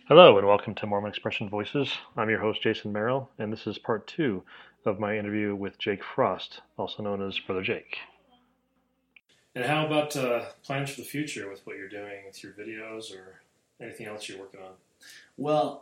Hello and welcome to Mormon Expression Voices. I'm your host, Jason Merrill, and this is part two of my interview with Jake Frost, also known as Brother Jake. And how about plans for the future with what you're doing with your videos or anything else you're working on? Well,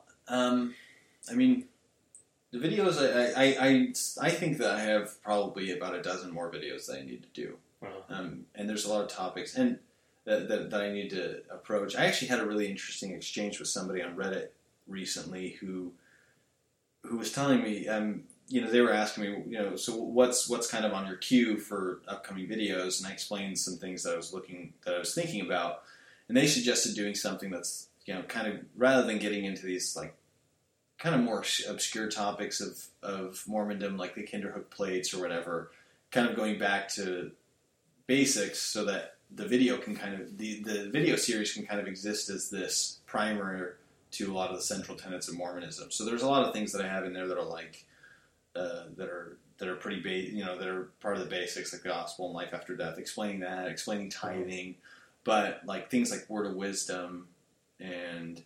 the videos, I think that I have probably about a dozen more videos that I need to do. Uh-huh. And there's a lot of topics and that I need to approach. I actually had a really interesting exchange with somebody on Reddit recently who was telling me, they were asking me, so what's kind of on your queue for upcoming videos? And I explained some things that I was thinking about, and they suggested doing something that's, kind of, rather than getting into these like kind of more obscure topics of Mormondom, like the Kinderhook plates or whatever, kind of going back to basics so that the video can kind of, the video series can kind of exist as this primer to a lot of the central tenets of Mormonism. So there's a lot of things that I have in there that are like, that are pretty that are part of the basics, like the gospel and life after death, explaining tithing, but like things like word of wisdom and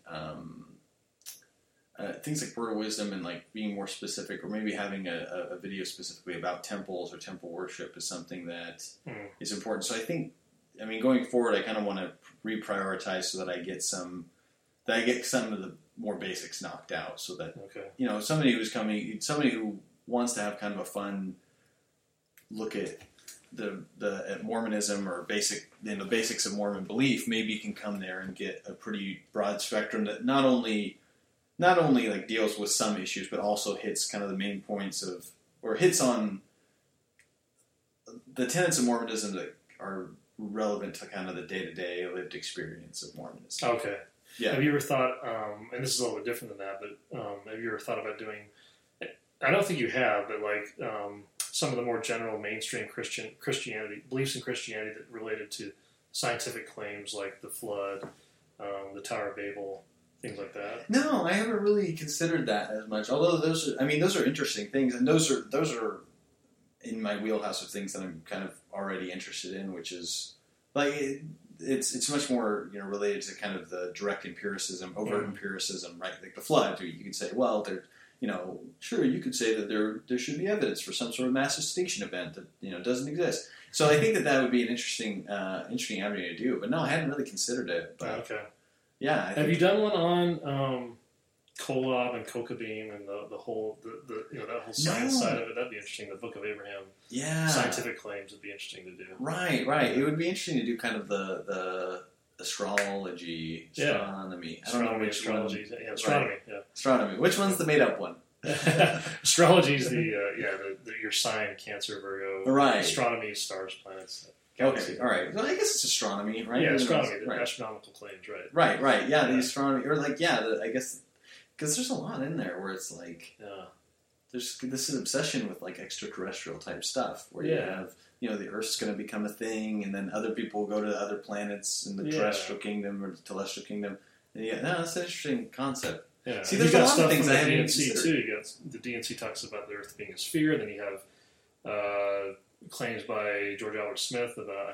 like being more specific, or maybe having a video specifically about temples or temple worship is something that is important. So I think, going forward, I kind of want to reprioritize so that I get some of the more basics knocked out, so that somebody who wants to have kind of a fun look at at Mormonism or the basics of Mormon belief, maybe can come there and get a pretty broad spectrum that not only like deals with some issues, but also hits kind of the main points or hits on the tenets of Mormonism that are relevant to kind of the day-to-day lived experience of Mormonism. Okay. Yeah. Have you ever thought, and this is a little bit different than that, but have you ever thought about doing, I don't think you have, but like some of the more general mainstream Christianity, beliefs in Christianity that related to scientific claims like the flood, the Tower of Babel, things like that? No, I haven't really considered that as much. Although those are interesting things, and those are in my wheelhouse of things that I'm kind of already interested in, which is like it's much more related to kind of the direct empiricism, overt empiricism, right? Like the flood, you could say, well, sure, you could say that there should be evidence for some sort of mass extinction event that doesn't exist. So I think that would be an interesting avenue to do. But no, I hadn't really considered it. But okay. Yeah. Have you done one on Kolob and Kokabim and the whole that whole science side of it? That'd be interesting. The Book of Abraham. Yeah. Scientific claims would be interesting to do. Right. It would be interesting to do kind of the astrology, astronomy. I don't know which astrology. One. Yeah, astronomy. Right. Yeah. Astronomy. Which one's the made up one? Astrology is your sign, Cancer, Virgo. Right. Astronomy, stars, planets. Okay, all right. Well, I guess it's astronomy, right? Yeah, astronomy, the astronomical claims, right? Right. Yeah, the astronomy, or like, I guess, because there's a lot in there where it's like, there's this obsession with like extraterrestrial type stuff, where you have, the Earth's going to become a thing, and then other people go to other planets in the terrestrial kingdom or the telestial kingdom. And that's an interesting concept. Yeah. See, there's a lot of things I haven't DNC considered. too. You got the DNC talks about the Earth being a sphere. Then you have claims by George Albert Smith about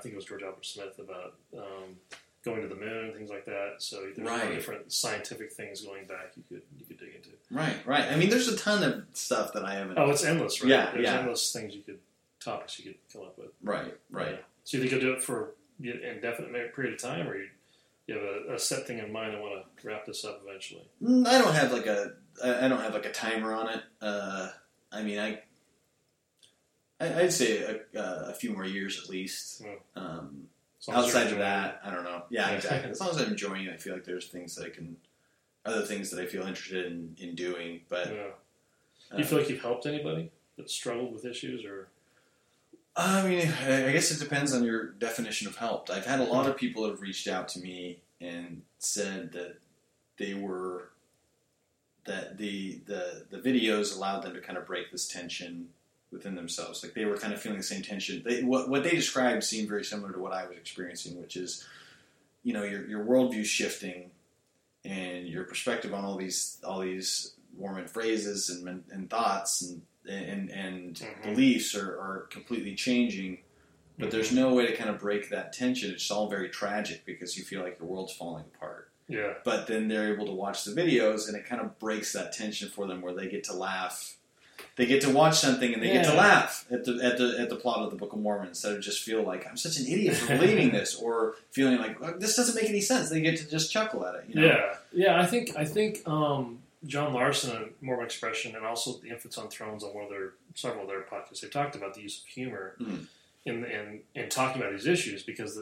going to the moon and things like that. So there's a lot of different scientific things going back you could dig into. Right. There's a ton of stuff that I haven't. Oh, it's endless, right? Yeah, there's endless topics you could come up with. Right. Yeah. So you think you'll do it for an indefinite period of time, or you have a set thing in mind and want to wrap this up eventually? I don't have like a timer on it. I'd say a few more years at least. Outside of that, I don't know. Yeah, exactly. As long as I'm enjoying it, I feel like there's other things that I feel interested in doing. But do you feel like you've helped anybody that struggled with issues, or? I guess it depends on your definition of helped. I've had a lot of people that have reached out to me and said that that the videos allowed them to kind of break this tension within themselves. Like they were kind of feeling the same tension. What they described seemed very similar to what I was experiencing, which is, your worldview shifting and your perspective on all these Mormon phrases and thoughts and beliefs are completely changing. But there's no way to kind of break that tension. It's all very tragic because you feel like your world's falling apart. Yeah. But then they're able to watch the videos, and it kind of breaks that tension for them, where they get to laugh. They get to watch something and they get to laugh at the plot of the Book of Mormon instead of just feel like I'm such an idiot for believing this, or feeling like this doesn't make any sense. They get to just chuckle at it. You know? Yeah. I think John Larson and Mormon Expression, and also the Infants on Thrones on several of their podcasts, they talked about the use of humor in talking about these issues, because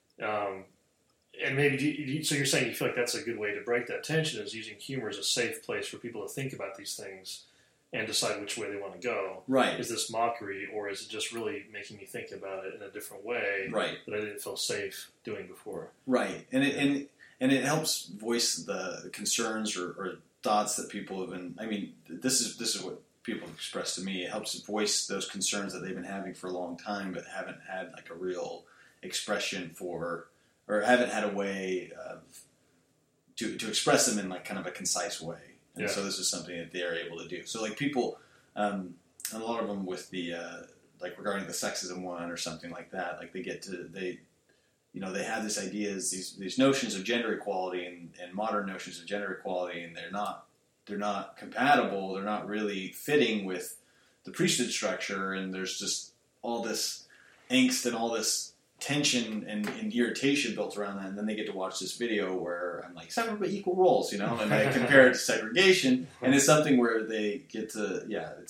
and maybe so you're saying you feel like that's a good way to break that tension, is using humor as a safe place for people to think about these things and decide which way they want to go. Right. Is this mockery, or is it just really making me think about it in a different way that I didn't feel safe doing before? Right. And it helps voice the concerns or thoughts that people have been. I mean, this is what people have expressed to me. It helps voice those concerns that they've been having for a long time, but haven't had like a real expression for, or haven't had a way to express them in like kind of a concise way. And so this is something that they are able to do. So like people, and a lot of them with the like regarding the sexism one or something like that, like they have these ideas, these notions of gender equality and modern notions of gender equality, and they're not compatible. They're not really fitting with the priesthood structure, and there's just all this angst and all this tension and irritation built around that. And then they get to watch this video where I'm like, separate but equal roles, and I compare it to segregation, and it's something where they get to,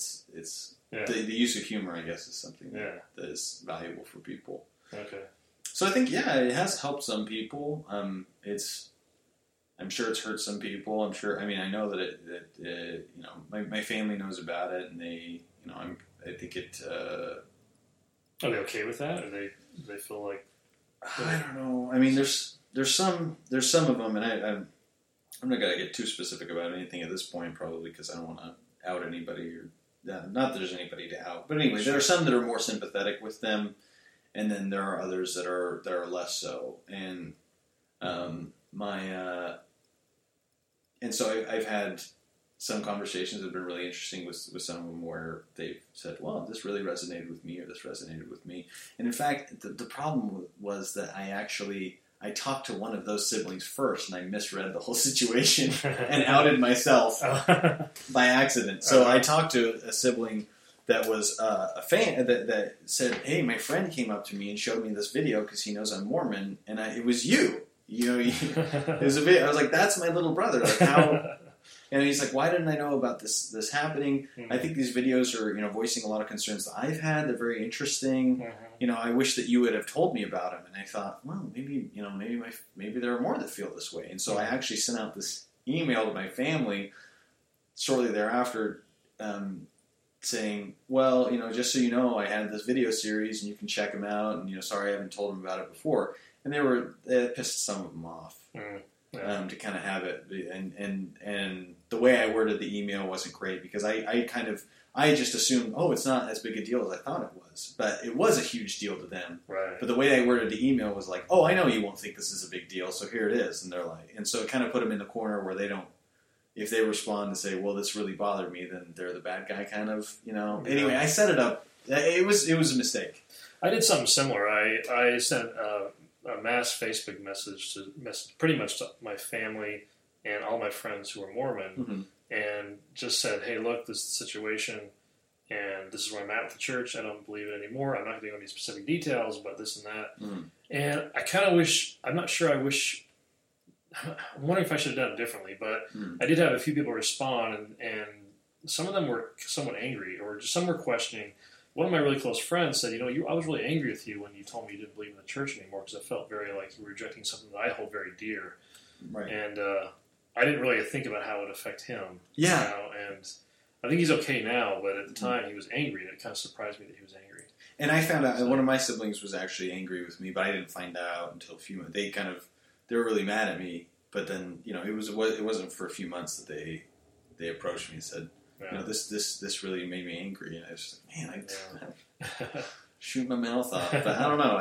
the use of humor, I guess, is something that is valuable for people. Okay. So I think, it has helped some people. I'm sure it's hurt some people. I know that my family knows about it, and they, I think it. Are they okay with that? Or they feel like? I don't know. I mean, there's some of them, and I'm not gonna get too specific about anything at this point, probably because I don't want to out anybody, or not that there's anybody to out. But anyway, there are some that are more sympathetic with them. And then there are others that are less so, and and so I've had some conversations that have been really interesting with some of them where they've said, "Well, this really resonated with me," or "This resonated with me." And in fact, the problem was that I talked to one of those siblings first, and I misread the whole situation and outed myself by accident. So I talked to a sibling that was a fan that said, "Hey, my friend came up to me and showed me this video because he knows I'm Mormon, and it was you. It was a video." I was like, "That's my little brother. Like how?" And he's like, "Why didn't I know about this happening? I think these videos are voicing a lot of concerns that I've had. They're very interesting. I wish that you would have told me about them." And I thought, well, maybe there are more that feel this way. And so I actually sent out this email to my family shortly thereafter. Saying, well, just so you know, I had this video series and you can check them out, and sorry I haven't told them about it before. And they pissed some of them off to kind of have it, and the way I worded the email wasn't great, because I just assumed, it's not as big a deal as I thought it was, but it was a huge deal to them. Right. But the way I worded the email was like, I know you won't think this is a big deal, so here it is. And they're like, and so it kind of put them in the corner where they don't. If they respond and say, "Well, this really bothered me," then they're the bad guy, kind of, Anyway, I set it up. It was a mistake. I did something similar. I sent a mass Facebook message pretty much to my family and all my friends who are Mormon, and just said, "Hey, look, this is the situation, and this is where I'm at with the church. I don't believe it anymore. I'm not going to go into specific details, but this and that." And I kind of wish. I'm not sure. I'm wondering if I should have done it differently, but I did have a few people respond, and some of them were somewhat angry, or just some were questioning. One of my really close friends said, I was really angry with you when you told me you didn't believe in the church anymore, because I felt very like you were rejecting something that I hold very dear. Right. And I didn't really think about how it would affect him. Yeah. And I think he's okay now, but at the time he was angry, and it kind of surprised me that he was angry. And I found out, one of my siblings was actually angry with me, but I didn't find out until a few months. They were really mad at me, but then it wasn't for a few months that they approached me and said, this really made me angry, and I was just like, man, I shoot my mouth off, but I don't know.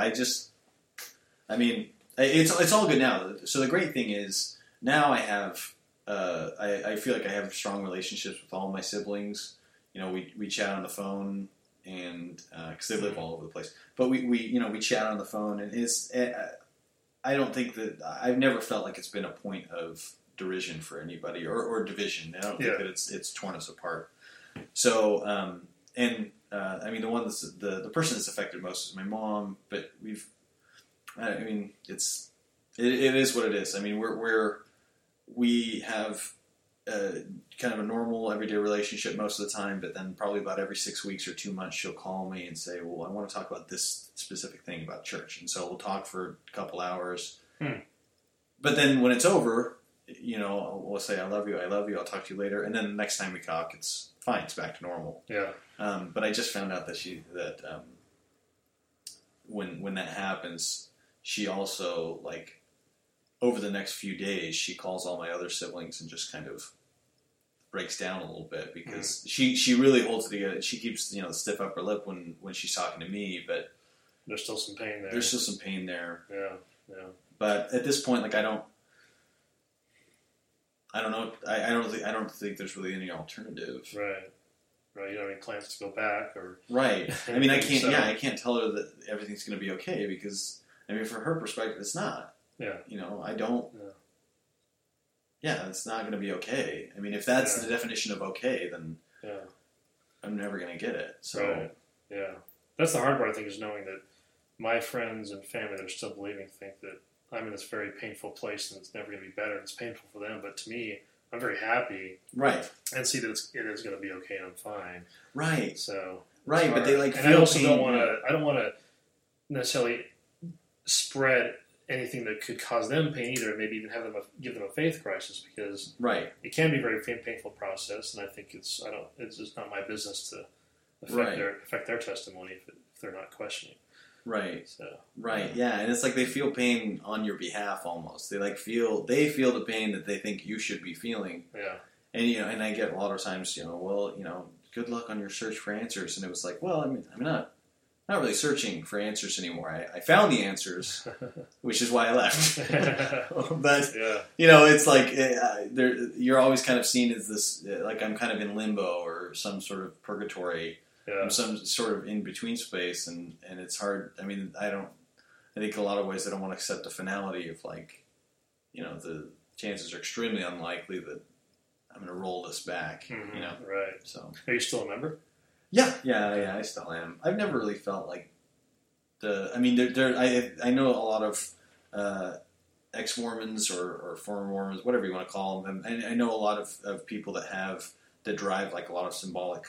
It's all good now. So the great thing is now I have I feel like I have strong relationships with all my siblings. We chat on the phone, and because they live all over the place, but we chat on the phone, and I don't think that I've never felt like it's been a point of derision for anybody or division. I don't think that it's torn us apart. So, I mean, the one that's the person that's affected most is my mom. But it is what it is. I mean, we have kind of a normal everyday relationship most of the time, but then probably about every 6 weeks or 2 months, she'll call me and say, "Well, I want to talk about this specific thing about church," and so we'll talk for a couple hours. But then when it's over, we'll say, "I love you, I'll talk to you later," and then the next time we talk, it's fine, it's back to normal. Yeah. But I just found out that when that happens, she also, like, over the next few days, she calls all my other siblings and just kind of breaks down a little bit because she really holds it together. She keeps the stiff upper lip when she's talking to me, but there's still some pain there. There's still some pain there. Yeah. But at this point, like, I don't know. I don't think there's really any alternative. Right. You don't have any plans to go back or right. I mean, I can't. So. Yeah, I can't tell her that everything's going to be okay because for her perspective, it's not. Yeah. I don't. Yeah, it's not going to be okay. I mean, if that's the definition of okay, then I'm never going to get it. So. Right. Yeah. That's the hard part, I think, is knowing that my friends and family that are still believing think that I'm in this very painful place and it's never going to be better. And it's painful for them, but to me, I'm very happy. Right. And see that it is going to be okay and I'm fine. Right. So. Right, but they like. And I also don't want to. I don't want to necessarily spread anything that could cause them pain either. Maybe even give them a faith crisis because it can be a very painful process. And I think it's just not my business to affect their testimony if they're not questioning. Right. So. Right. Yeah, and it's like they feel pain on your behalf almost. They feel the pain that they think you should be feeling. Yeah. And and I get a lot of times, good luck on your search for answers. And it was like, well, I'm not really searching for answers anymore. I found the answers, which is why I left. But it's like you're always kind of seen as this, like I'm kind of in limbo or some sort of purgatory. Some sort of in-between space, and it's hard. I mean, I think in a lot of ways I don't want to accept the finality of, like, the chances are extremely unlikely that I'm going to roll this back, Right. So. Are you still a member? Yeah, I still am. I've never really felt like I know a lot of ex-Mormons or former Mormons, whatever you want to call them, and I know a lot of people that drive, like, a lot of symbolic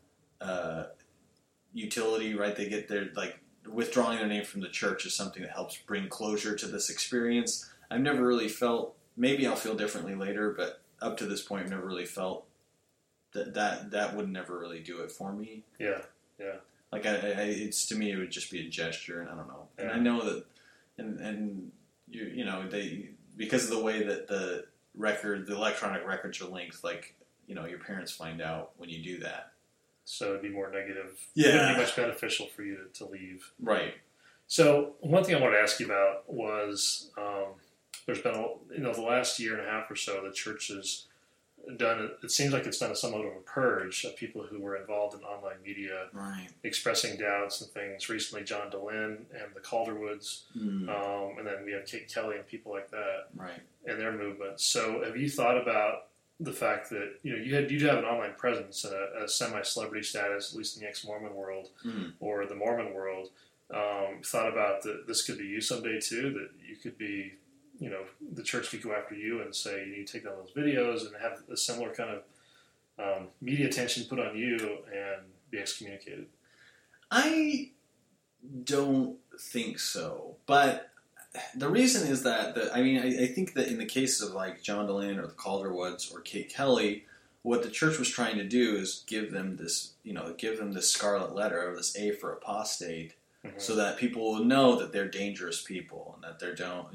utility, right? They get their, like, withdrawing their name from the church is something that helps bring closure to this experience. I've never really felt, maybe I'll feel differently later, but up to this point I've never really felt that would never really do it for me. Yeah. Like, it's, to me, it would just be a gesture, and I don't know. And I know that, and they, because of the way that the electronic records are linked, like, your parents find out when you do that. So it'd be more negative. Yeah. It wouldn't be much beneficial for you to leave. Right. So one thing I wanted to ask you about was there's been, the last year and a half or so, the church has done, it seems like it's done somewhat of a purge of people who were involved in online media, expressing doubts and things. Recently, John Dehlin and the Calderwoods, and then we have Kate Kelly and people like that, and their movement. So have you thought about the fact that you do have an online presence and a semi-celebrity status, at least in the ex-Mormon world or the Mormon world? Thought about that this could be you someday too. That you could be, the church could go after you and say you need to take down those videos and have a similar kind of media attention put on you and be excommunicated. I don't think so, but. The reason is that, I think that in the case of, like, John Dehlin or the Calderwoods or Kate Kelly, what the church was trying to do is give them this scarlet letter, or this A for apostate, so that people will know that they're dangerous people and that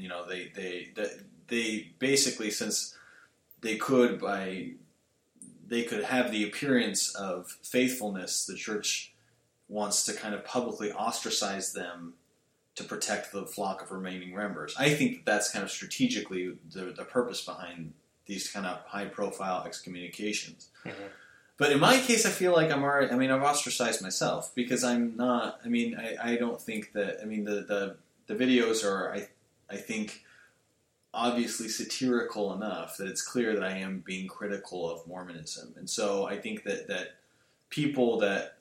they basically, since they could have the appearance of faithfulness, the church wants to kind of publicly ostracize them to protect the flock of remaining members. I think that's kind of strategically the purpose behind these kind of high-profile excommunications. But in my case, I feel like I'm already, I've ostracized myself because I'm not, I don't think that, the videos are, I think, obviously satirical enough that it's clear that I am being critical of Mormonism. And so I think that the people that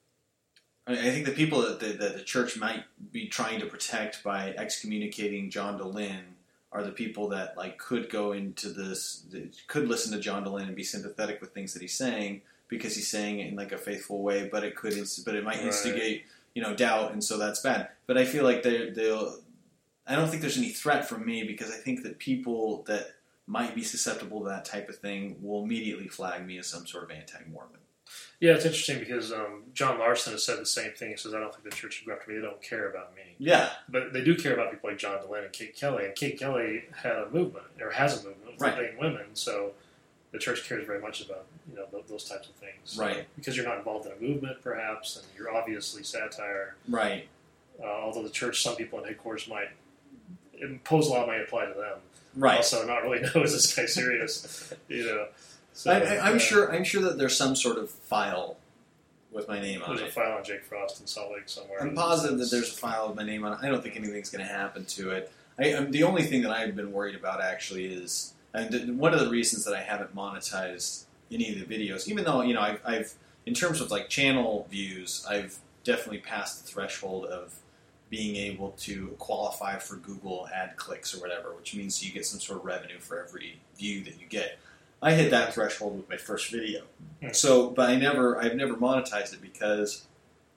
the church might be trying to protect by excommunicating John Dehlin are the people that like could go into this, could listen to John Dehlin and be sympathetic with things that he's saying because he's saying it in like a faithful way, but it might instigate doubt, and so that's bad. But I feel like I don't think there's any threat from me because I think that people that might be susceptible to that type of thing will immediately flag me as some sort of anti-Mormon. Yeah, it's interesting because John Larson has said the same thing. He says, I don't think the church should go after me. They don't care about me. Yeah. But they do care about people like John Dehlin and Kate Kelly. And Kate Kelly had a movement, or has a movement, for ordained women. So the church cares very much about those types of things. Right. Because you're not involved in a movement, perhaps, and you're obviously satire. Right. Although the church, some people in headquarters might impose law might apply to them. Right. Also, not really know, is this guy serious? So, I'm sure that there's some sort of file with my name on it. There's a file on Jake Frost in Salt Lake somewhere. I'm positive that there's a file with my name on it. I don't think anything's going to happen to it. The only thing that I've been worried about actually is, and one of the reasons that I haven't monetized any of the videos, even though I've in terms of like channel views, I've definitely passed the threshold of being able to qualify for Google ad clicks or whatever, which means you get some sort of revenue for every view that you get. I hit that threshold with my first video. So, but I've never monetized it because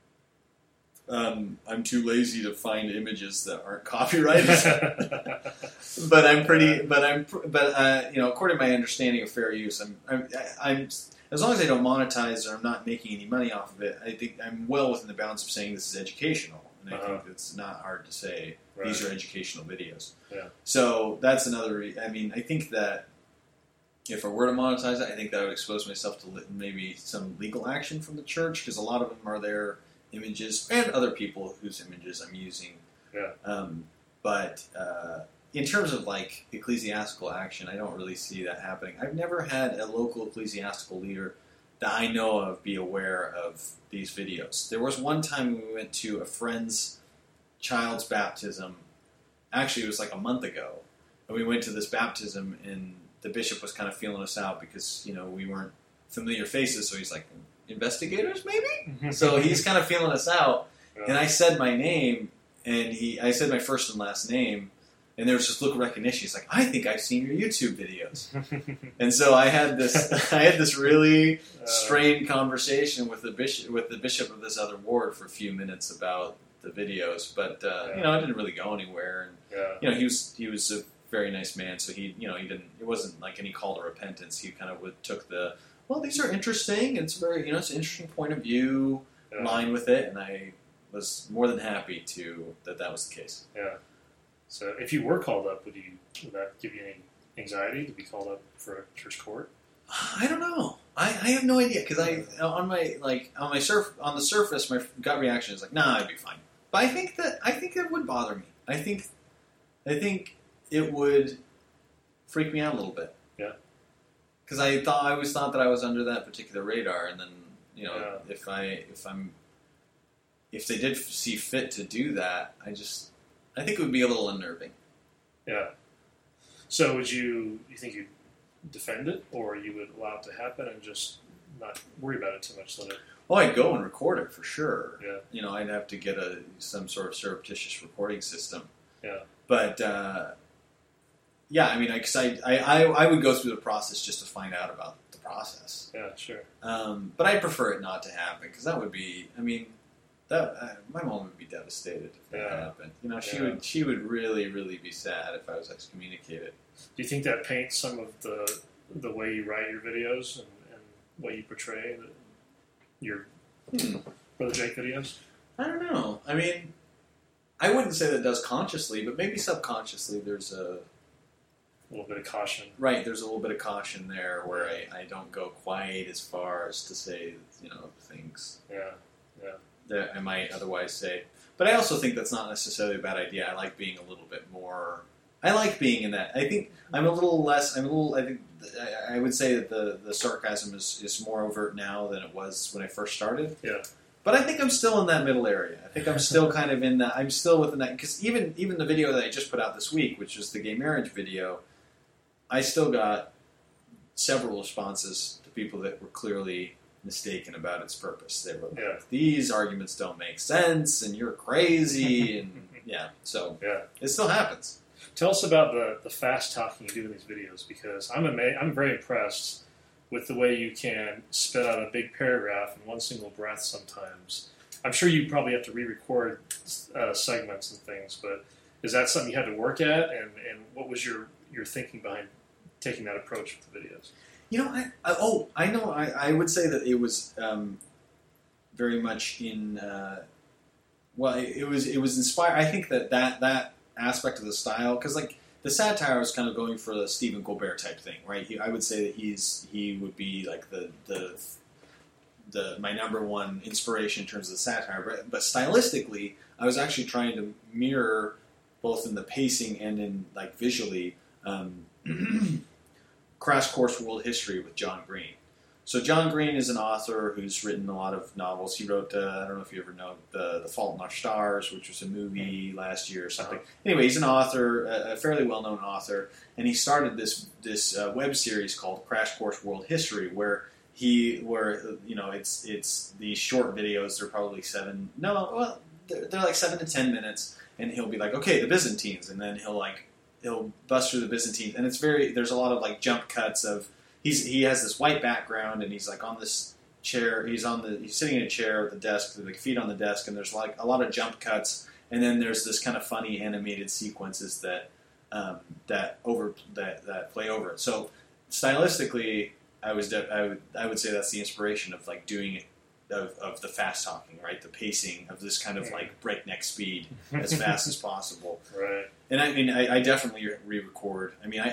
I'm too lazy to find images that aren't copyrighted. but according to my understanding of fair use, I'm as long as I don't monetize or I'm not making any money off of it, I think I'm well within the bounds of saying this is educational. And I think it's not hard to say these are educational videos. Yeah. So that's another. I think that if I were to monetize it, I think that I would expose myself to maybe some legal action from the church because a lot of them are their images and other people whose images I'm using. Yeah. But in terms of like ecclesiastical action, I don't really see that happening. I've never had a local ecclesiastical leader that I know of be aware of these videos. There was one time we went to a friend's child's baptism. Actually, it was like a month ago. And we went to this baptism, and the bishop was kind of feeling us out because, we weren't familiar faces. So he's like, investigators, maybe? So he's kind of feeling us out. And I said my name, and I said my first and last name, and there was this look of recognition. He's like, I think I've seen your YouTube videos. And so I had this really strained conversation with the bishop of this other ward for a few minutes about the videos, but it didn't really go anywhere. And he was a very nice man, so he didn't. It wasn't like any call to repentance. He kind of took the, well, these are interesting. It's very it's an interesting point of view line with it, and I was more than happy that was the case. Yeah. So if you were called up, would that give you any anxiety to be called up for a church court? I don't know. I have no idea because on the surface, my gut reaction is like, nah, I'd be fine. But I think that would bother me. I think it would freak me out a little bit. Yeah. Because I always thought that I was under that particular radar, and then if they did see fit to do that, I think it would be a little unnerving. Yeah. So would you think you'd defend it, or you would allow it to happen and just not worry about it too much? Well, I'd go and record it for sure. Yeah. I'd have to get some sort of surreptitious recording system. Yeah. But because I would go through the process just to find out about the process. Yeah, sure. But I prefer it not to happen because that would be. My mom would be devastated if that happened. She would really, really be sad if I was excommunicated. Do you think that paints some of the way you write your videos and what you portray your Brother Jake videos? I don't know. I wouldn't say that it does consciously, but maybe subconsciously there's a little bit of caution. Right, there's a little bit of caution there where I don't go quite as far as to say, things. Yeah. That I might otherwise say. But I also think that's not necessarily a bad idea. I like being a little bit more. I like being in that. I think I'm a little less. I think I would say that the sarcasm is more overt now than it was when I first started. Yeah. But I think I'm still in that middle area. I think I'm still kind of in that. I'm still within that, because even the video that I just put out this week, which was the gay marriage video, I still got several responses to people that were clearly mistaken about its purpose. They were like, these arguments don't make sense, and you're crazy, and so it still happens. Tell us about the fast talking you do in these videos, because I'm very impressed with the way you can spit out a big paragraph in one single breath sometimes. I'm sure you probably have to re-record segments and things, but is that something you had to work at, and what was your thinking behind taking that approach with the videos? You know, I would say that it was very much in. It was inspired. I think that aspect of the style, because like the satire was kind of going for the Stephen Colbert type thing, right? I would say that he would be like my number one inspiration in terms of the satire, but stylistically, I was actually trying to mirror both in the pacing and in like visually. Crash Course World History with John Green. So John Green is an author who's written a lot of novels. He wrote, I don't know if you ever know, The Fault in Our Stars, which was a movie last year or something. Anyway, he's an author, a fairly well-known author, and he started this web series called Crash Course World History, where it's these short videos. They're probably they're like 7 to 10 minutes, and he'll be like, okay, the Byzantines, and then he'll bust through the Byzantines, and there's a lot of like jump cuts of he has this white background, and he's like on this chair, he's sitting in a chair with a desk, with like feet on the desk, and there's like a lot of jump cuts, and then there's this kind of funny animated sequences that play over it. So stylistically, I would say that's the inspiration of like doing it, of the fast talking, right? The pacing of this kind of like breakneck speed, as fast as possible. Right. And I mean, I definitely re-record. I mean,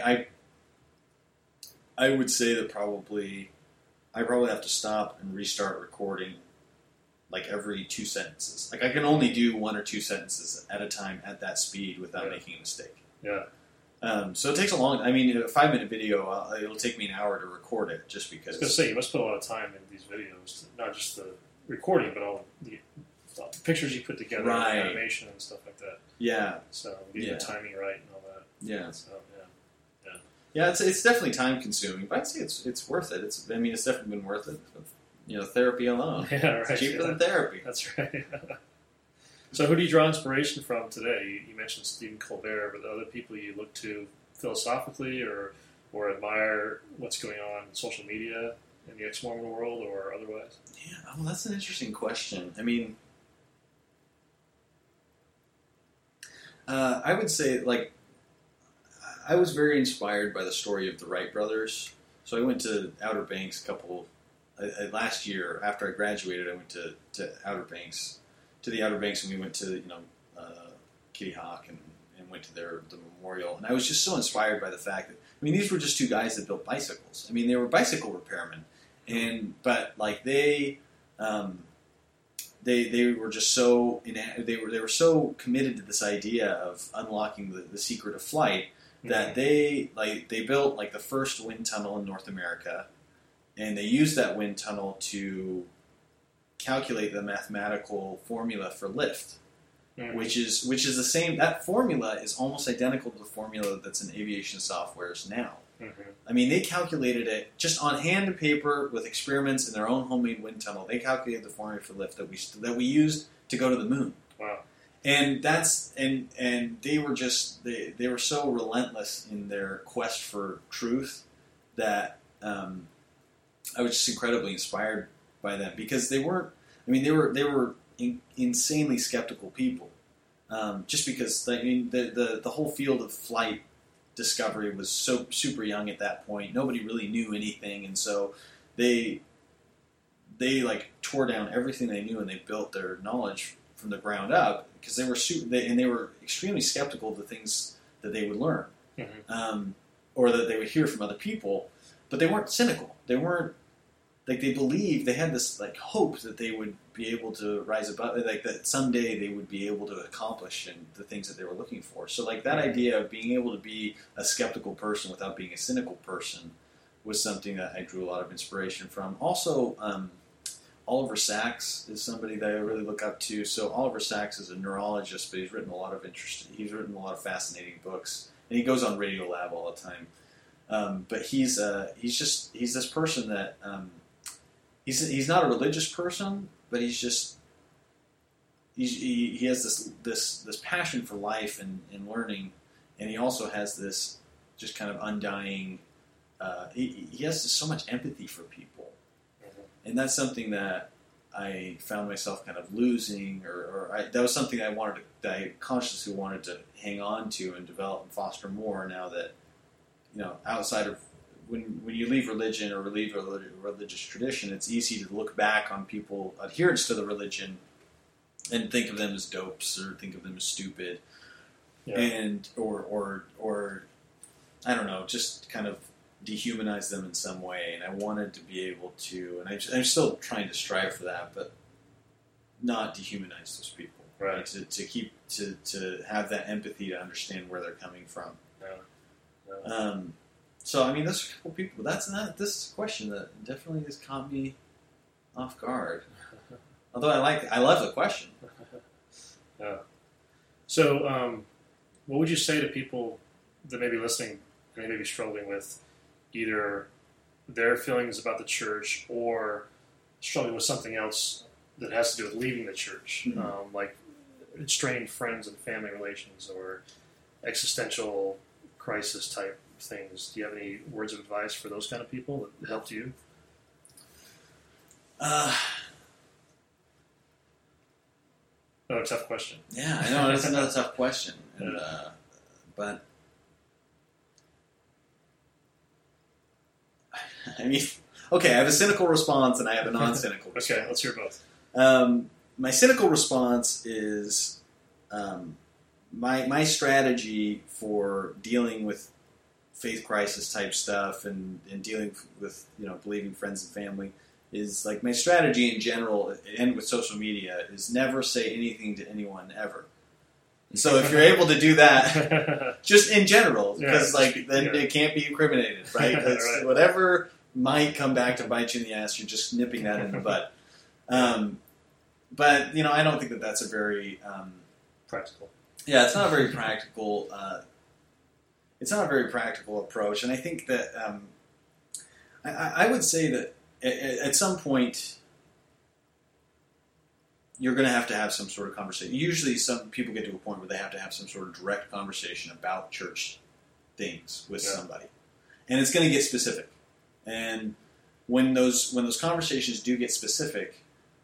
I would say that I probably have to stop and restart recording like every 2 sentences. Like I can only do 1 or 2 sentences at a time at that speed without making a mistake. Yeah. So it takes a 5-minute video, it'll take me an hour to record it, just because. I was going to say, you must put a lot of time in these videos, not just the recording, but all the pictures you put together, right, and animation and stuff like that. Yeah. So getting the timing right and all that. Yeah. So yeah, it's definitely time consuming, but I'd say it's worth it. It's definitely been worth it. Therapy alone. Yeah, right. It's cheaper than therapy. That's right. So who do you draw inspiration from today? You mentioned Stephen Colbert, but other people you look to philosophically or admire what's going on in social media in the ex-Mormon world or otherwise? Yeah, well, that's an interesting question. I mean, I would say, like, I was very inspired by the story of the Wright brothers. So I went to Outer Banks last year after I graduated. I went to Outer Banks. To the Outer Banks, and we went to Kitty Hawk and went to the memorial, and I was just so inspired by the fact that these were just 2 guys that built bicycles. They were bicycle repairmen, but like they were just so they were so committed to this idea of unlocking the secret of flight that they built like the first wind tunnel in North America, and they used that wind tunnel to calculate the mathematical formula for lift, which is the same. That formula is almost identical to the formula that's in aviation softwares now. They calculated it just on hand and paper with experiments in their own homemade wind tunnel. They calculated the formula for lift that we used to go to the moon. Wow! And they were just they were so relentless in their quest for truth that I was just incredibly inspired by them, because they were insanely skeptical people. Just because the whole field of flight discovery was so super young at that point. Nobody really knew anything, and so they like tore down everything they knew, and they built their knowledge from the ground up, because they were extremely skeptical of the things that they would learn, or that they would hear from other people. But they weren't cynical. They weren't. Like, they believed, they had this like hope that they would be able to rise above, like that someday they would be able to accomplish the things that they were looking for. So like that idea of being able to be a skeptical person without being a cynical person was something that I drew a lot of inspiration from. Also, Oliver Sacks is somebody that I really look up to. So Oliver Sacks is a neurologist, but he's written a lot of fascinating books, and he goes on Radiolab all the time. But he's this person that he's not a religious person, but he has this passion for life and learning, and he also has this just kind of undying. He has just so much empathy for people, and that's something that I found myself kind of losing, that was something that I consciously wanted to hang on to and develop and foster more. Now that outside of when you leave religion or leave a religious tradition, it's easy to look back on people adherents to the religion and think of them as dopes or think of them as stupid, and or I don't know, just kind of dehumanize them in some way. And I wanted to be able to, and I'm still trying to strive for that, but not dehumanize those people. Right. To have that empathy to understand where they're coming from. Yeah. So I mean, there's a couple people. This is a question that definitely has caught me off guard. Although I love the question. Yeah. So, what would you say to people that may be listening and they may be struggling with either their feelings about the church or struggling with something else that has to do with leaving the church, like strained friends and family relations or existential crisis type things? Do you have any words of advice for those kind of people that helped you? Tough question. Yeah, I know, it's another tough question. And, but, I mean, okay, I have a cynical response and I have a non-cynical response. Okay, let's hear both. My cynical response is my strategy for dealing with faith crisis type stuff and dealing with believing friends and family is like my strategy in general and with social media is never say anything to anyone ever. So if you're able to do that, just in general, because then it can't be incriminated, right? Right. Whatever might come back to bite you in the ass, you're just nipping that in the bud. But I don't think that that's a very practical. Yeah, it's not a very practical. It's not a very practical approach, and I think that I would say that at some point you're going to have some sort of conversation. Usually, some people get to a point where they have to have some sort of direct conversation about church things with somebody, and it's going to get specific. And when those conversations do get specific,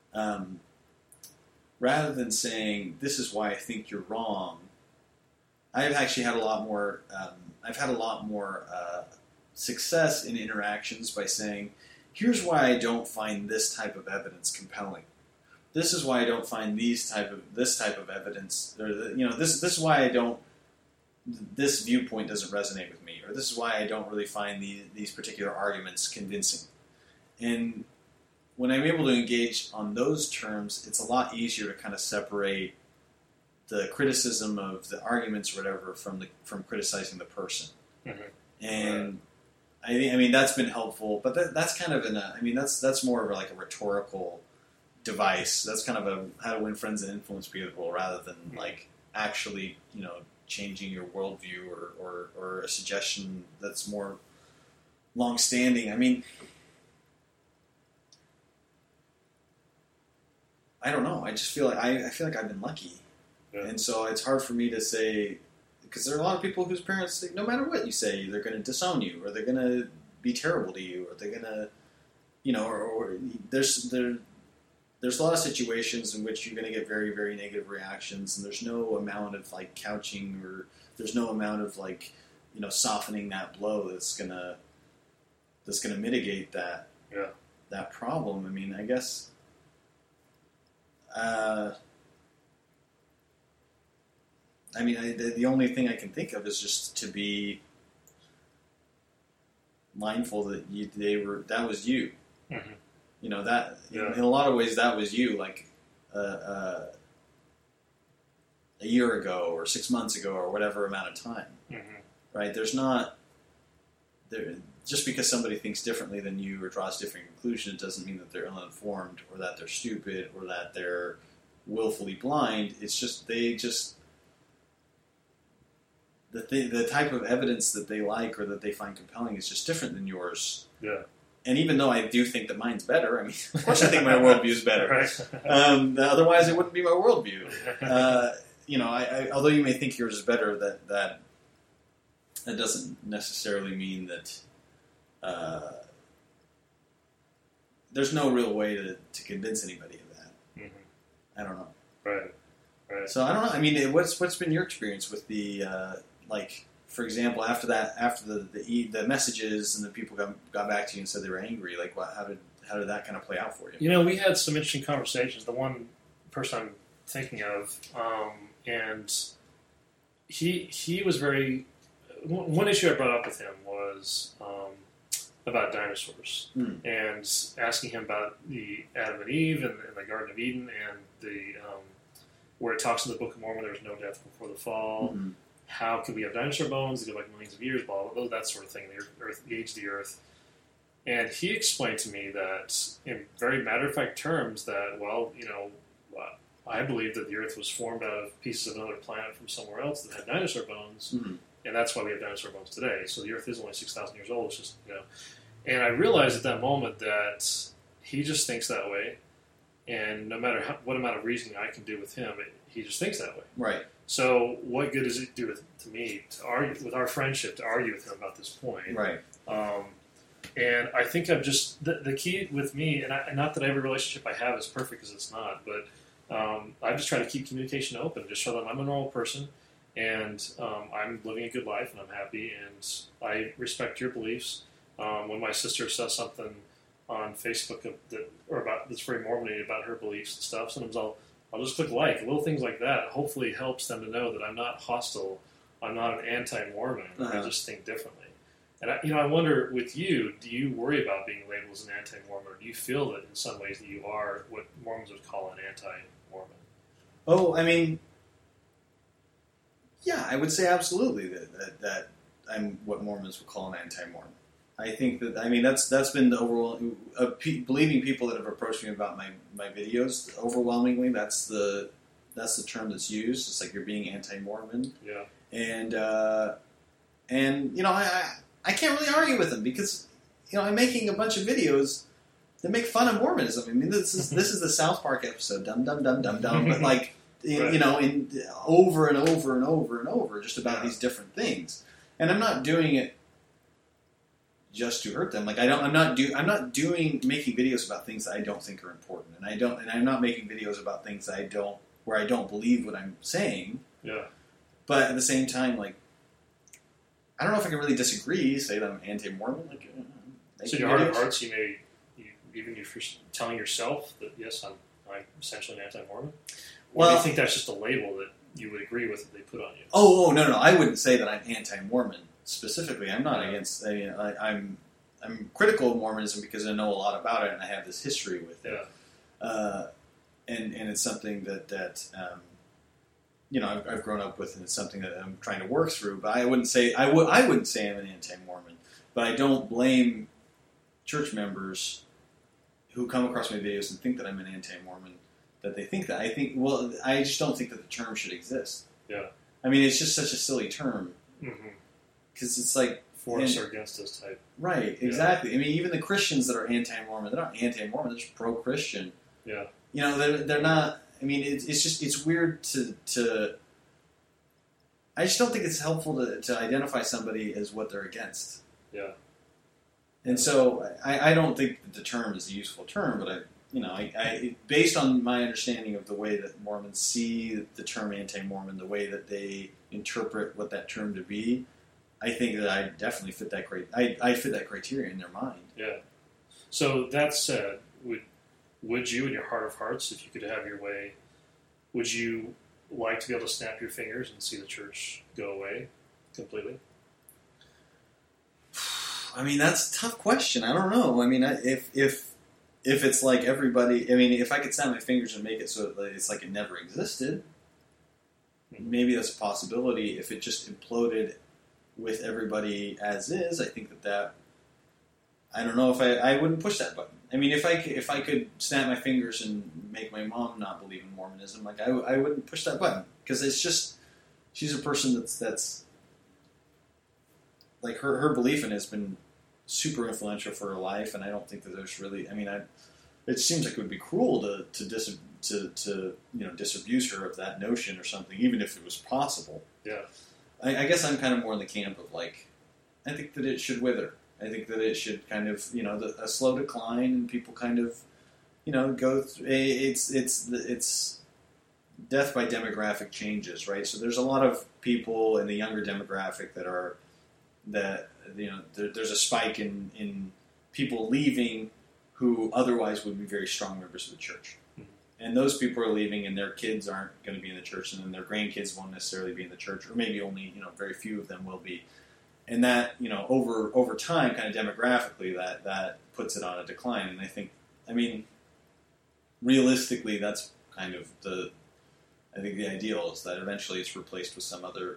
rather than saying this is why I think you're wrong, I've actually had a lot more. I've had a lot more success in interactions by saying, "Here's why I don't find this type of evidence compelling. This is why I don't find this type of evidence. Or this is why I don't. This viewpoint doesn't resonate with me, or this is why I don't really find these particular arguments convincing." And when I'm able to engage on those terms, it's a lot easier to kind of separate the criticism of the arguments or whatever from criticizing the person. Mm-hmm. And I mean that's been helpful, but that's kind of that's more of like a rhetorical device. That's kind of a how to win friends and influence people rather than like actually changing your worldview or a suggestion that's more long-standing. I mean, I don't know. I just feel like I feel like I've been lucky. Yeah. And so it's hard for me to say, because there are a lot of people whose parents think no matter what you say, they're going to disown you, or they're going to be terrible to you, or they're going to, or there's a lot of situations in which you're going to get very, very negative reactions, and there's no amount of like couching, or there's no amount of like, softening that blow that's gonna mitigate that that problem. I mean, I guess. The only thing I can think of is just to be mindful that that was you. Mm-hmm. In a lot of ways that was you. Like a year ago, or 6 months ago, or whatever amount of time. Mm-hmm. Right? There's not just because somebody thinks differently than you or draws different conclusions doesn't mean that they're uninformed or that they're stupid or that they're willfully blind. It's just the type of evidence that they like or that they find compelling is just different than yours. Yeah. And even though I do think that mine's better, I mean, of course I think my worldview is better. Right. Otherwise, it wouldn't be my worldview. Although you may think yours is better, that doesn't necessarily mean that there's no real way to convince anybody of that. Mm-hmm. I don't know. Right. So I don't know. I mean, what's been your experience with the for example, after the messages and the people got back to you and said they were angry? Like, how did that kind of play out for you? We had some interesting conversations. The one person I'm thinking of, and he was very. One issue I brought up with him was about dinosaurs and asking him about the Adam and Eve and the Garden of Eden and the where it talks in the Book of Mormon there was no death before the fall. Mm-hmm. How could we have dinosaur bones that go back millions of years? Blah blah blah, that sort of thing. The age of the Earth. And he explained to me that in very matter of fact terms that I believe that the Earth was formed out of pieces of another planet from somewhere else that had dinosaur bones. Mm-hmm. And that's why we have dinosaur bones today. So the Earth is only 6,000 years old. It's just, And I realized at that moment that he just thinks that way. And no matter what amount of reasoning I can do with him, he just thinks that way. Right. So what good does it do to me to argue with our friendship, to argue with him about this point? Right. And I think I've just the key with me, and not that every relationship I have is perfect, because it's not, but I just try to keep communication open, just show them I'm a normal person. And I'm living a good life, and I'm happy, and I respect your beliefs. When my sister says something on Facebook that's very Mormon about her beliefs and stuff, sometimes I'll just click like. Little things like that hopefully helps them to know that I'm not hostile. I'm not an anti-Mormon. Uh-huh. I just think differently. And I wonder, with you, do you worry about being labeled as an anti-Mormon, or do you feel that in some ways that you are what Mormons would call an anti-Mormon? Oh, I mean, yeah, I would say absolutely that I'm what Mormons would call an anti-Mormon. I think that's been the overall believing people that have approached me about my videos. Overwhelmingly, that's the term that's used. It's like you're being anti-Mormon. Yeah. And I can't really argue with them because I'm making a bunch of videos that make fun of Mormonism. I mean, this is the South Park episode, dum dum dum dum dum, but like. In over and over and over and over, just about these different things, and I'm not doing it just to hurt them. Like I'm not making videos about things that I don't think are important, and I'm not making videos about things that where I don't believe what I'm saying. Yeah. But at the same time, like, I don't know if I can really disagree. Say that I'm anti-Mormon. Like, so in your heart of hearts, even if you're telling yourself that yes, I'm essentially an anti-Mormon. Or do you think that's just a label that you would agree with that they put on you? Oh, no. I wouldn't say that I'm anti-Mormon specifically. I'm not against. I'm critical of Mormonism because I know a lot about it and I have this history with it. Yeah. And it's something that I've grown up with, and it's something that I'm trying to work through. But I wouldn't say I'm an anti-Mormon. But I don't blame church members who come across my videos and think that I'm an anti-Mormon. That they think that. I just don't think that the term should exist. Yeah. I mean, it's just such a silly term. Because it's like... For us or against us type. Right, exactly. Yeah. I mean, even the Christians that are anti-Mormon, they're not anti-Mormon, they're just pro-Christian. Yeah. They're not... I mean, it's weird to... I just don't think it's helpful to identify somebody as what they're against. Yeah. And so, I don't think that the term is a useful term, but I based on my understanding of the way that Mormons see the term anti-Mormon, the way that they interpret what that term to be, I think that I definitely fit that I fit that criteria in their mind. Yeah. So that said, would you, in your heart of hearts, if you could have your way, would you like to be able to snap your fingers and see the church go away completely? I mean, that's a tough question. I don't know. I mean, if it's like everybody, I mean, if I could snap my fingers and make it so that it's like it never existed, maybe that's a possibility. If it just imploded with everybody as is, I think that I don't know if I wouldn't push that button. I mean, if I could snap my fingers and make my mom not believe in Mormonism, like I wouldn't push that button because it's just she's a person that's like her belief in it has been super influential for her life, and I don't think that there's really. I mean, it seems like it would be cruel to disabuse her of that notion or something, even if it was possible. Yeah. I guess I'm kind of more in the camp of like, I think that it should wither. I think that it should kind of, a slow decline, and people kind of, go through. It's death by demographic changes, right? So there's a lot of people in the younger demographic there's a spike in people leaving who otherwise would be very strong members of the church. And those people are leaving, and their kids aren't going to be in the church, and then their grandkids won't necessarily be in the church, or maybe only very few of them will be. And that over time, kind of demographically, that puts it on a decline. And I think, realistically, that's kind of the ideal is that eventually it's replaced with some other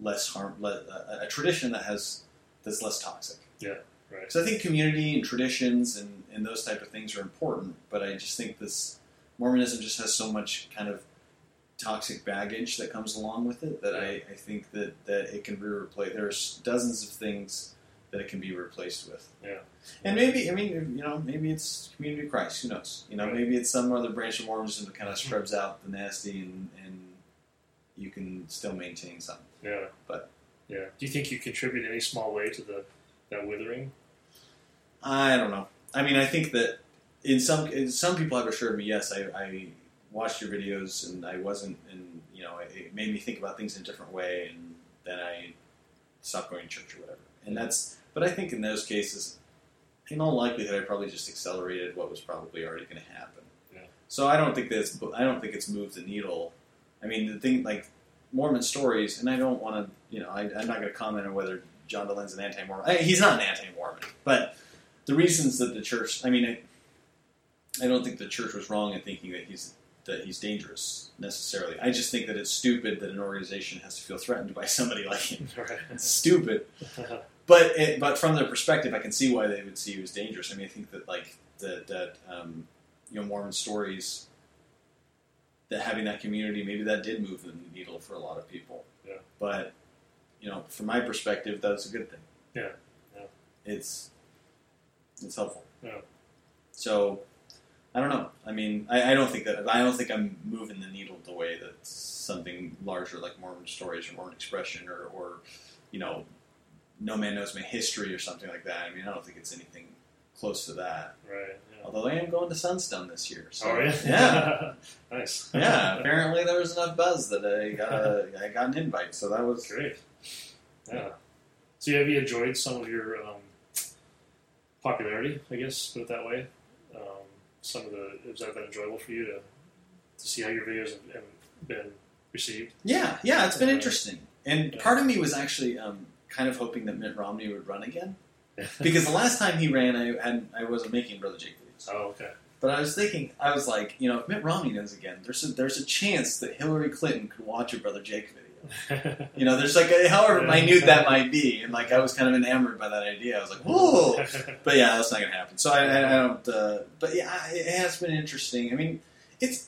a tradition that's less toxic. Yeah, right. So I think community and traditions and those type of things are important, but I just think Mormonism just has so much kind of toxic baggage that comes along with it that I think that it can be replaced. There's dozens of things that it can be replaced with. Yeah. And maybe it's Community of Christ. Who knows? Right. Maybe it's some other branch of Mormonism that kind of scrubs out the nasty and you can still maintain something. Yeah. But yeah. Do you think you contribute in any small way to that withering? I don't know. I think that some people have assured me, yes, I watched your videos and I wasn't, and it made me think about things in a different way, and then I stopped going to church or whatever. And but I think in those cases, in all likelihood, I probably just accelerated what was probably already going to happen. Yeah. So I don't think it's moved the needle. The thing like Mormon stories, and I don't want to, I'm not going to comment on whether John Delen's an anti-Mormon. He's not an anti-Mormon, but the reasons that the church, I don't think the church was wrong in thinking that he's dangerous necessarily. I just think that it's stupid that an organization has to feel threatened by somebody like him. Right. It's stupid. But from their perspective, I can see why they would see he was dangerous. I think that Mormon stories, that having that community, maybe that did move the needle for a lot of people. Yeah. But from my perspective, that's a good thing. Yeah. Yeah. It's helpful. Yeah. So I don't know. I don't think I'm moving the needle the way that something larger like Mormon stories or Mormon expression or No Man Knows My History or something like that. I don't think it's anything close to that. Right. Yeah. Although I am going to Sunstone this year. So, oh, yeah? Yeah. Nice. Yeah. Apparently there was enough buzz that I got an invite. So that was great. Yeah. So have you enjoyed some of your popularity, I guess, put it that way? Has that been enjoyable for you to see how your videos have been received? Yeah, it's been interesting. And part of me was actually kind of hoping that Mitt Romney would run again. Because the last time he ran, I wasn't making Brother Jake videos. Oh, okay. But I was like, if Mitt Romney does again, there's a chance that Hillary Clinton could watch a Brother Jake video. There's however minute that might be, and I was kind of enamored by that idea. I was like, whoa! But yeah, that's not going to happen. So I don't. But yeah, it has been interesting. It's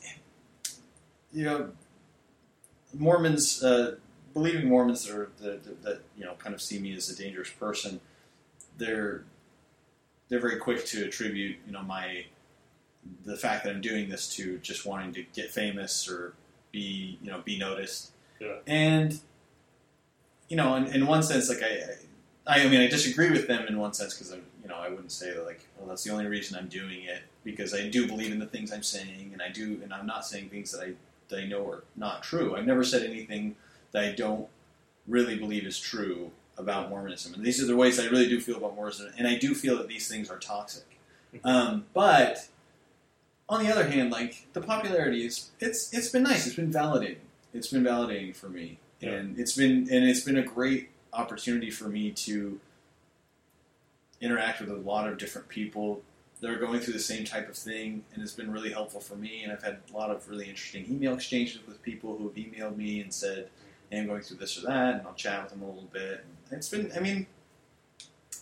Mormons, believing Mormons that kind of see me as a dangerous person. They're very quick to attribute the fact that I'm doing this to just wanting to get famous or be noticed. Yeah. And in one sense, I disagree with them in one sense because I wouldn't say that that's the only reason I'm doing it, because I do believe in the things I'm saying, and I'm not saying things that I know are not true. I've never said anything that I don't really believe is true about Mormonism, and these are the ways I really do feel about Mormonism, and I do feel that these things are toxic. But on the other hand, the popularity it's been nice. It's been validating. It's been validating for me, and it's been a great opportunity for me to interact with a lot of different people that are going through the same type of thing, and it's been really helpful for me. And I've had a lot of really interesting email exchanges with people who have emailed me and said, "Hey, I'm going through this or that," and I'll chat with them a little bit. And it's been,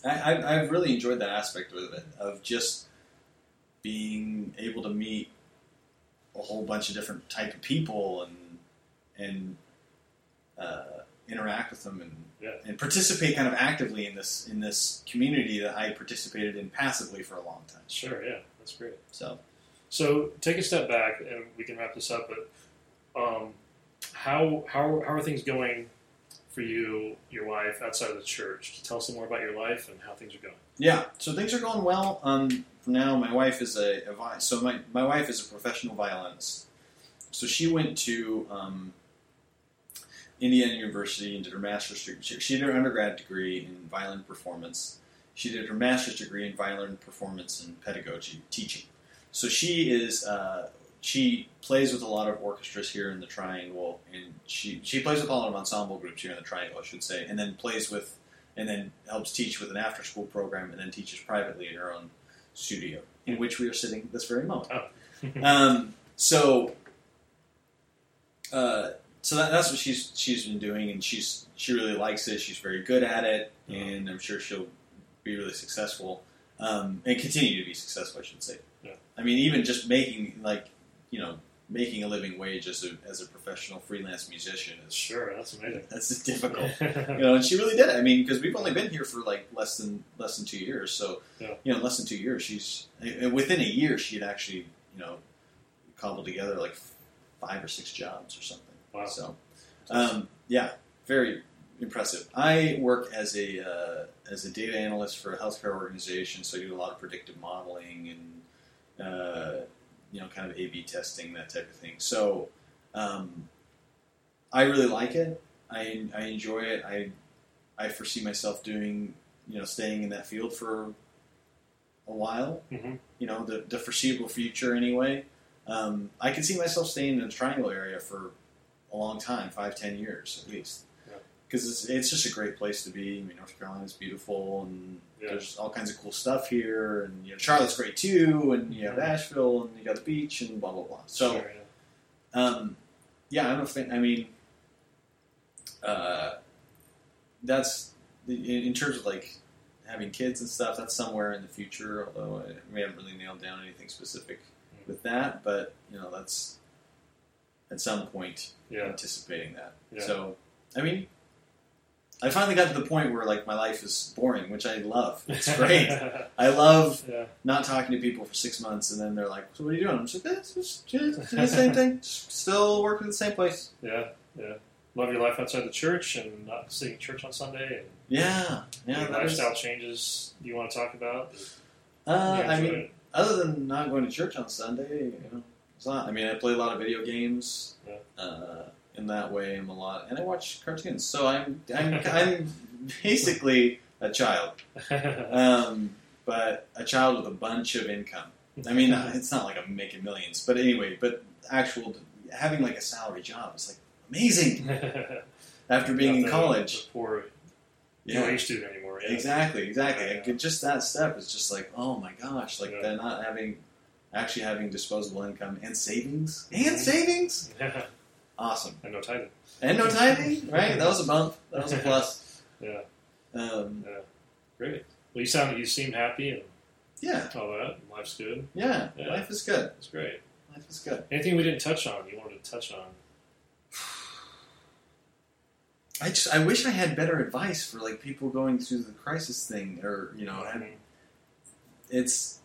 I've really enjoyed that aspect of it, of just being able to meet a whole bunch of different type of people and interact with them and participate kind of actively in this community that I participated in passively for a long time. Sure, yeah, that's great. So take a step back, and we can wrap this up. But how are things going for you, your wife, outside of the church? Tell us some more about your life and how things are going. Yeah, so things are going well. For now, my wife is my wife is a professional violinist. So she went to Indiana University and did her master's degree. She did her undergrad degree in violin performance. She did her master's degree in violin performance and pedagogy, teaching. So she plays with a lot of orchestras here in the Triangle, and she plays with a lot of ensemble groups here in the Triangle, I should say, and then helps teach with an after-school program, and then teaches privately in her own studio, in which we are sitting this very moment. Oh. So that's what she's been doing, and she really likes it. She's very good at it, and I'm sure she'll be really successful, and continue to be successful, I should say. Yeah. I mean, even just making a living wage as a professional freelance musician is sure, that's amazing. That's difficult, and she really did it. I mean, because we've only been here for like less than 2 years, so in less than 2 years, within a year she had actually cobbled together like 5 or 6 jobs or something. Wow. So, very impressive. I work as a data analyst for a healthcare organization, so I do a lot of predictive modeling and kind of A/B testing, that type of thing. So, I really like it. I enjoy it. I foresee myself doing staying in that field for a while. Mm-hmm. The foreseeable future anyway. I can see myself staying in the Triangle area for a long time, 5-10 years at least, because it's just a great place to be. I mean, North Carolina is beautiful, and there's all kinds of cool stuff here, and Charlotte's great too, and you have Asheville, and you got the beach, and blah blah blah. So, sure, I'm a fan. I mean, that's in terms of like having kids and stuff. That's somewhere in the future, although we haven't really nailed down anything specific with that. But that's at some point anticipating that. Yeah. So, I mean, I finally got to the point where like my life is boring, which I love. It's great. I love not talking to people for 6 months, and then they're like, "So what are you doing?" I'm just like, "Just the same thing. Still working at the same place." Yeah. Love your life outside the church and not sitting in church on Sunday. And yeah. Lifestyle changes you want to talk about? I mean, other than not going to church on Sunday, it's not. I mean, I play a lot of video games. In that way, I'm a lot, and I watch cartoons. So I'm basically a child, but a child with a bunch of income. I mean, it's not like I'm making millions, but anyway, having like a salary job is like amazing. After being in college, the poor UA student anymore. Yeah. Exactly. Just that step is just like, oh my gosh, like they're not actually having disposable income and savings. Yeah. Awesome. And no tithing. Right? That was a bump. That was a plus. Yeah. Great. Well, you seem happy and all that. Life's good. Yeah. Life is good. It's great. Life is good. Anything we didn't touch on you wanted to touch on? I wish I had better advice for like people going through the crisis thing, or it's.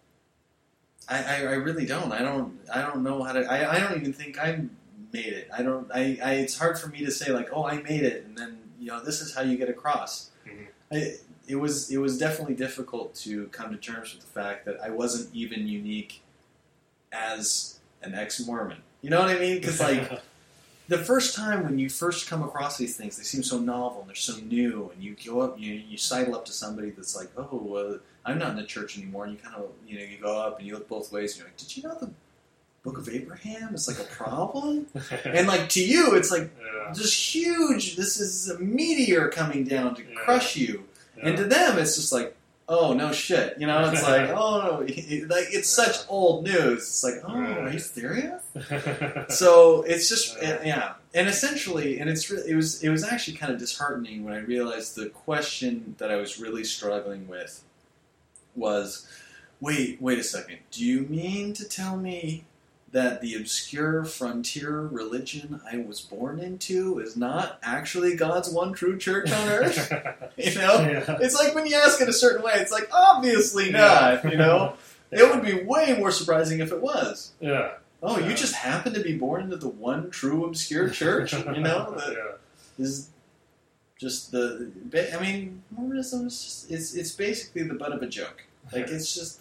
I really don't. I don't know how to. I don't even think I made it. It's hard for me to say like, oh, I made it, and then this is how you get across. Mm-hmm. It was definitely difficult to come to terms with the fact that I wasn't even unique as an ex-Mormon. You know what I mean? Because like the first time when you first come across these things, they seem so novel and they're so new, and you go up, you sidle up to somebody that's like, oh, I'm not in the church anymore, and you kind of you go up and you look both ways, and you're like, did you know the Book of Abraham is like a problem? And like to you, it's like just huge. This is a meteor coming down to crush you. Yeah. And to them, it's just like, oh, no shit. You know, it's like, oh, no. Like, it's such old news. It's like, oh, are you serious? So it's just, yeah. And essentially, and it was actually kind of disheartening when I realized the question that I was really struggling with was, wait a second. Do you mean to tell me that the obscure frontier religion I was born into is not actually God's one true church on earth? You know? Yeah. It's like when you ask it a certain way, it's like, obviously not, you know? Yeah. It would be way more surprising if it was. Yeah. Oh, you just happen to be born into the one true obscure church, you know? That is just the... I mean, Mormonism is just... It's basically the butt of a joke. Like, it's just...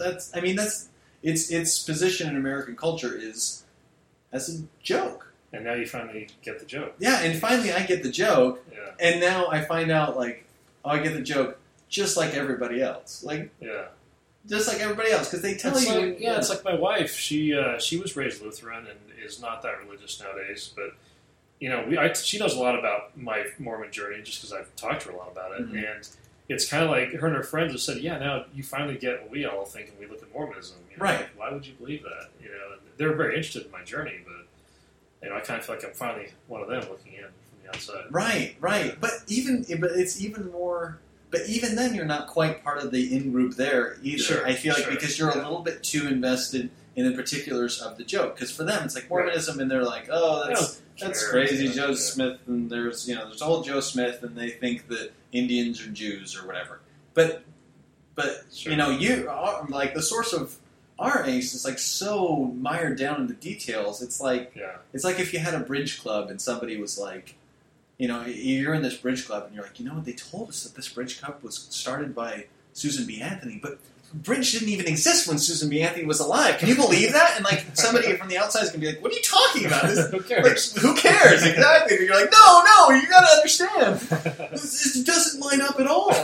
Its position in American culture is as a joke. And now you finally get the joke. Yeah, and finally I get the joke. Yeah. And now I find out, like, oh, I get the joke just like everybody else. Like, yeah. Just like everybody else, because they tell you... Like, yeah, it's like my wife. She was raised Lutheran and is not that religious nowadays, but, you know, she knows a lot about my Mormon journey just because I've talked to her a lot about it, mm-hmm. and it's kind of like her and her friends have said, yeah, now you finally get what we all think when we look at Mormonism. You know, right. Like, why would you believe that? You know, and they're very interested in my journey, but, you know, I kind of feel like I'm finally one of them looking in from the outside. Right. But it's even more... But even then, you're not quite part of the in-group there either. Sure, I feel like because you're a little bit too invested in the particulars of the joke. Because for them, it's like Mormonism, and they're like, "Oh, that's crazy, Joe Smith." And there's old Joe Smith, and they think that Indians are Jews or whatever. But sure. you know, you are, like the source of our angst is like so mired down in the details. It's like it's like if you had a bridge club and somebody was like. You know, you're in this bridge club, and you're like, you know what? They told us that this bridge club was started by Susan B. Anthony, but bridge didn't even exist when Susan B. Anthony was alive. Can you believe that? And like somebody from the outside is going to be like, what are you talking about? Who cares? Like, who cares? Exactly. And you're like, no, you got to understand. This doesn't line up at all.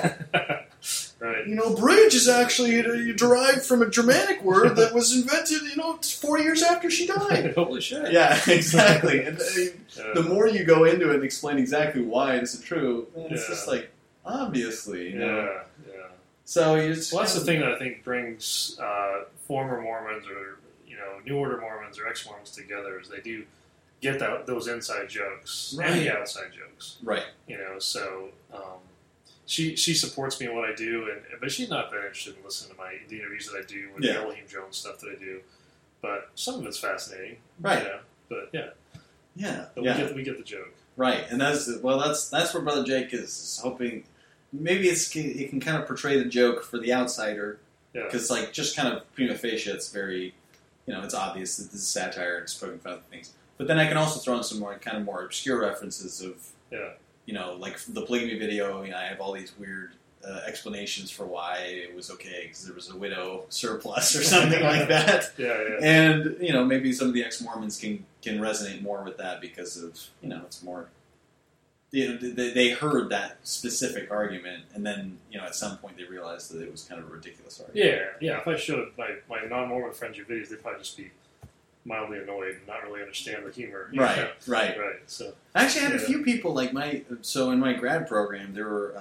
Right. You know, bridge is actually derived from a Germanic word that was invented, 40 years after she died. Holy shit. Yeah, exactly. And the more you go into it and explain exactly why it isn't true, it's just like, obviously. You know? Yeah. So you just... Well, that's the thing that I think brings former Mormons or, New Order Mormons or ex-Mormons together is they do get those inside jokes and the outside jokes. Right. So... She supports me in what I do, but she's not that interested in listening to the interviews that I do with the Elohim Jones stuff that I do. But some of it's fascinating, right? But But we get the joke, right? And that's where Brother Jake is hoping. Maybe it can kind of portray the joke for the outsider, because like just kind of prima facie, it's very, it's obvious that this is satire and it's poking fun at things. But then I can also throw in some more obscure references of like the polygamy video, I have all these weird explanations for why it was okay, because there was a widow surplus or something like that. And, maybe some of the ex-Mormons can resonate more with that because of, it's more... they heard that specific argument, and then, at some point they realized that it was kind of a ridiculous argument. Yeah. If I showed my non-Mormon friends your videos, they'd probably just be mildly annoyed and not really understand the humor. Right. So I actually had a few people in my grad program, there were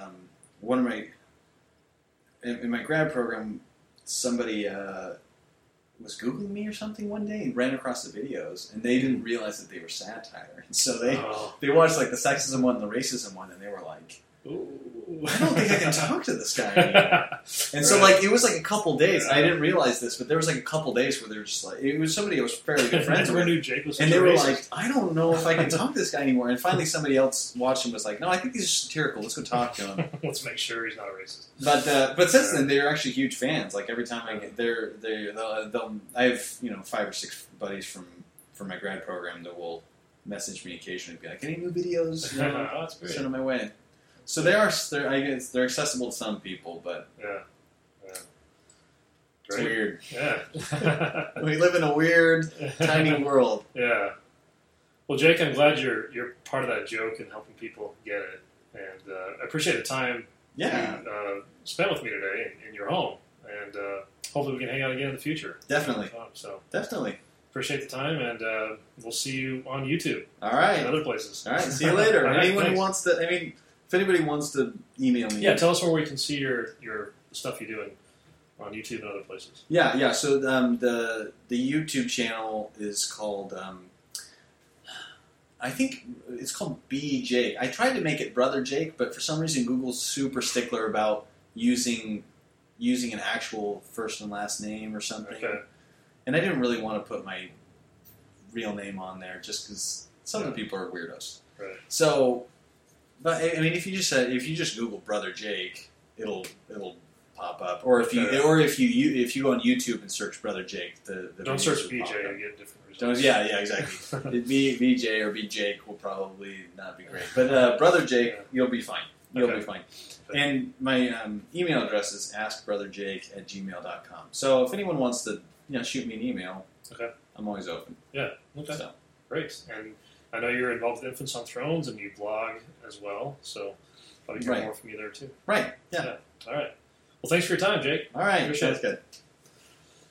in my grad program, somebody was Googling me or something one day and ran across the videos, and they didn't realize that they were satire. And so they watched like the sexism one and the racism one, and they were like, ooh, I don't think I can talk to this guy anymore. And so, it was like a couple days. I didn't realize this, but there was like a couple days where they were just like, it was somebody I was fairly good friends with. Knew Jake was and they were like, I don't know if I can talk to this guy anymore. And finally, somebody else watched and was like, no, I think he's satirical. Let's go talk to him. Let's make sure he's not a racist. But since then, they're actually huge fans. Like every time I get there, I have 5 or 6 buddies from my grad program that will message me occasionally and be like, any new videos? That's great. Send them my way. So I guess they're accessible to some people, but it's weird. Yeah. We live in a weird, tiny world. Yeah. Well, Jake, I'm glad you're part of that joke and helping people get it, and I appreciate the time you spent with me today in your home, and hopefully we can hang out again in the future. Definitely. Definitely. Appreciate the time, and we'll see you on YouTube. All right. And other places. All right. See you later. Right, Anyone who wants to, if anybody wants to email me. Yeah, tell us where we can see stuff you do on YouTube and other places. Yeah. So the YouTube channel is called. I think it's called B Jake. I tried to make it Brother Jake, but for some reason Google's super stickler about using an actual first and last name or something. Okay. And I didn't really want to put my real name on there just because some of the people are weirdos. Right. So, but I mean, if you just Google Brother Jake, it'll pop up. Or if you go on YouTube and search Brother Jake, the don't videos search will BJ, pop up. you get different results. Yeah, exactly. BJ or B Jake will probably not be great, but Brother Jake, you'll be fine. You'll be fine. And my email address is askbrotherjake@gmail.com. So if anyone wants to shoot me an email, I'm always open. Yeah. Okay. So. Great. And I know you're involved with Infants on Thrones, and you blog as well. So probably hear more from you there too. Right. Yeah. All right. Well, thanks for your time, Jake. All right. Appreciate Sounds good.